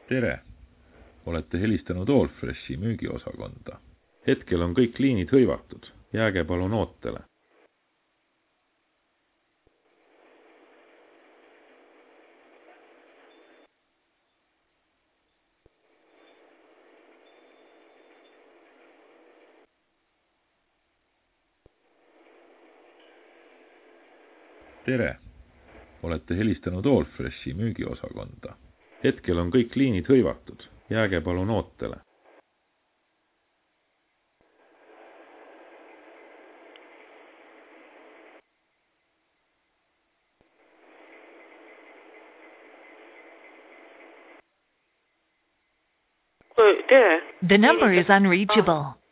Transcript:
tere! Olete helistanud Allfreshi müügiosakonda. Hetkel on kõik liinid hõivatud. Jääge palun ootele. Tere! Olete helistanud Allfreshi müügiosakonda. Hetkel on kõik liinid hõivatud. Jääge palun ootele. The number is unreachable.